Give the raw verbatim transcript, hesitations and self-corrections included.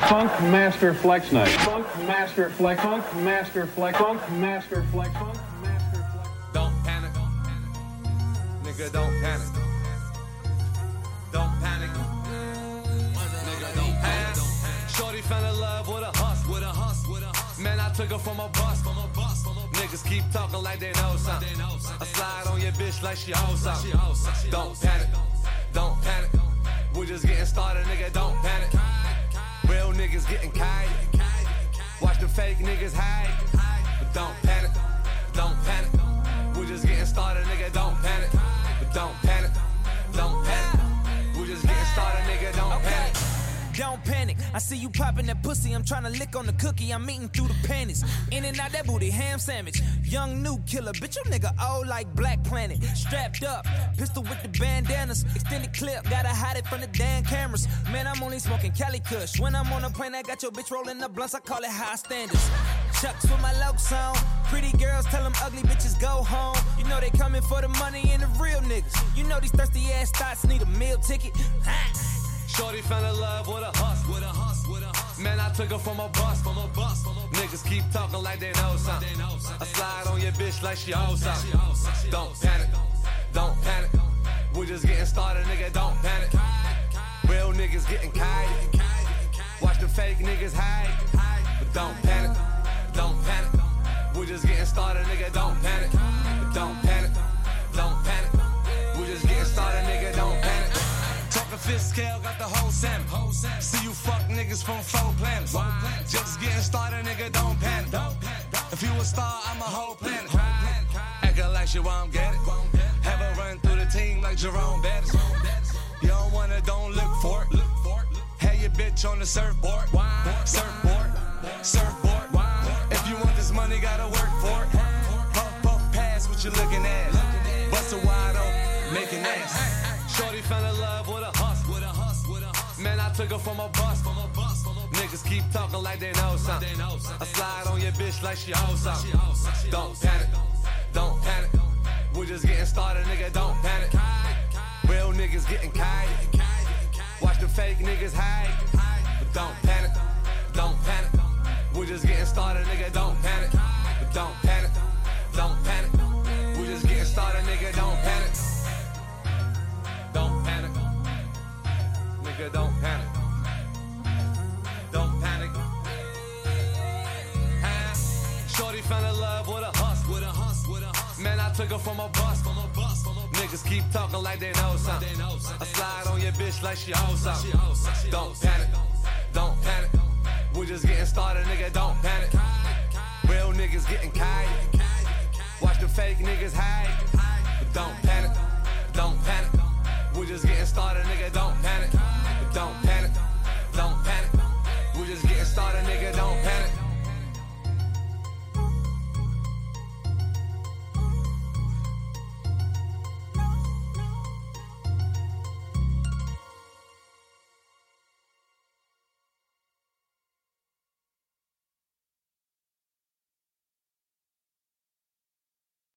Funk Master Flex Night. Funk Master Flex. Funk Master Flex. Funk Master Flex. Funk Master Flex. Don't panic. Nigga, don't panic. Don't panic. Nigga, don't panic. Shorty fell in love with a hustle. With a hustle. With a hustle. Man, I took her from a bus. From a bus. From a bus. Niggas keep talking like they know something. I slide on your bitch like she owes something. Don't panic. Don't panic. We're just getting started, nigga. Don't panic. Real niggas getting kite. Watch the fake niggas hide. But don't panic. Don't panic. We're just getting started, nigga. Don't panic. But don't panic. Don't panic. We're just getting started, nigga. Don't panic. Don't panic, I see you popping that pussy. I'm trying to lick on the cookie, I'm eating through the panties. In and out that booty, ham sandwich. Young new killer, bitch, you nigga old like Black Planet. Strapped up, pistol with the bandanas. Extended clip, gotta hide it from the damn cameras. Man, I'm only smoking Cali Kush. When I'm on a plane, I got your bitch rolling the blunts, I call it high standards. Chucks with my lokes on. Pretty girls tell them ugly bitches go home. You know they coming for the money and the real niggas. You know these thirsty ass thoughts need a meal ticket. Shorty fell in love with a hustle, with a hustle, with a hustle. Man, I took her from a bus, from a bus. From a bus. Niggas keep talking like they know something. I slide on your bitch like she owes something. Don't panic, don't panic. We're just getting started, nigga. Don't panic. Real niggas getting kite. Watch the fake niggas hide. But don't panic, don't panic. We're just getting started, nigga. Don't panic. But don't panic, don't panic. We're just getting started, nigga. Don't panic. Talking fifth scale, got the whole salmon. See you fuck niggas from four planets. Just getting started, nigga, don't panic. If you a star, I'm a whole planet. Acting like shit while I'm getting it. Have a run through the team like Jerome Bettis. You don't wanna, don't look for it. Have your bitch on the surfboard. Surfboard, surfboard. If you want this money, gotta work for it. Puff, puff, pass what you looking at. Bust a wide open, making ass. Shorty fell in love with a hustle, with a hustle, with a hustle. Man, I took her from a bus, from a bus, from a bus. Niggas keep talking like they know something. I slide on your bitch like she owes something. Don't panic, don't panic. We're just getting started, nigga. Don't panic. Real niggas getting kite. Watch the fake niggas hide. But don't panic, don't panic. We're just getting started, nigga. Don't panic. But don't panic, don't panic. We're just getting started, nigga. Don't panic. Don't panic. Nigga, don't panic. Don't panic. Huh? Shorty fell in love with a hustle, with a hustle, with a hustle. Man, I took her from a bus, from a bus, from a bus. Niggas keep talking like they know something. I slide on your bitch like she owes something. Don't panic. Don't panic. We're just getting started, nigga. Don't panic. Real niggas getting